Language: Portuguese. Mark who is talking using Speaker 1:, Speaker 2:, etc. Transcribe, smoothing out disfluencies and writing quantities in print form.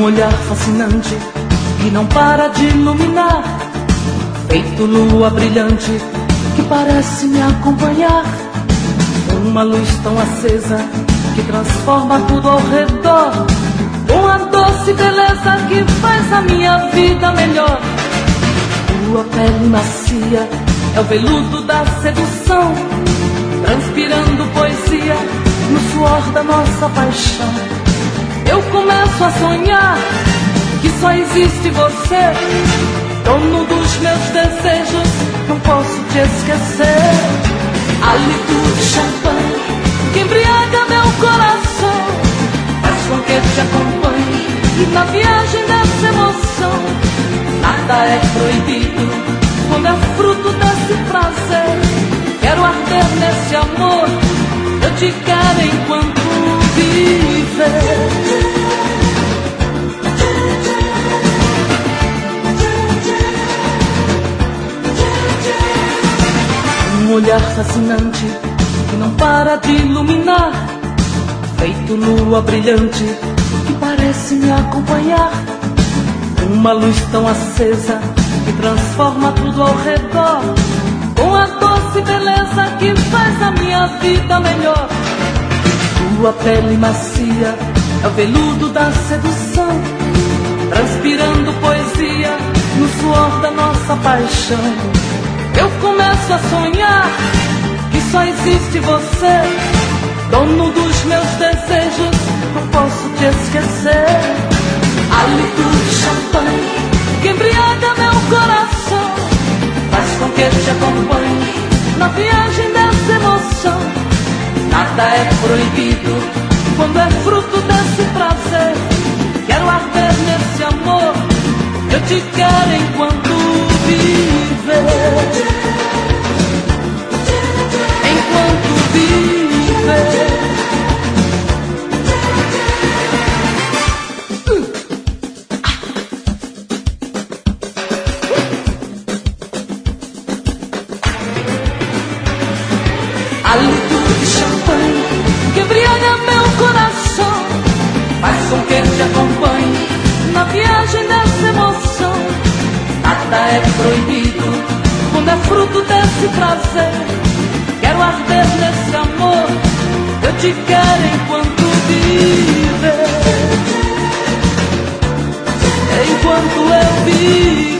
Speaker 1: Um olhar fascinante que não para de iluminar, feito lua brilhante que parece me acompanhar. Uma luz tão acesa que transforma tudo ao redor, uma doce beleza que faz a minha vida melhor. Tua pele macia é o veludo da sedução, transpirando poesia no suor da nossa paixão. Eu começo a sonhar que só existe você, dono dos meus desejos, não posso te esquecer. Hálito de champanhe que embriaga meu coração, faz com que te acompanhe na viagem dessa emoção. Nada é proibido quando é fruto desse prazer. Quero arder nesse amor, eu te quero enquanto viver. Um olhar fascinante que não para de iluminar, feito lua brilhante que parece me acompanhar. Uma luz tão acesa que transforma tudo ao redor, com a doce beleza que faz a minha vida melhor. Tua pele macia é o veludo da sedução, transpirando poesia no suor da nossa paixão. Eu começo a sonhar que só existe você, dono dos meus desejos, não posso te esquecer. Hálito de champanhe que embriaga meu coração, faz com que te acompanhe na viagem dessa emoção. Nada é proibido quando é fruto desse prazer. Quero arder nesse amor, eu te quero enquanto viver. Enquanto viver. Hálito de champanhe que embriaga meu coração, faz com que te acompanhe na viagem dessa emoção. Nada é proibido quando é fruto desse prazer. Quero arder nesse amor, eu te quero enquanto viver. Enquanto eu viver.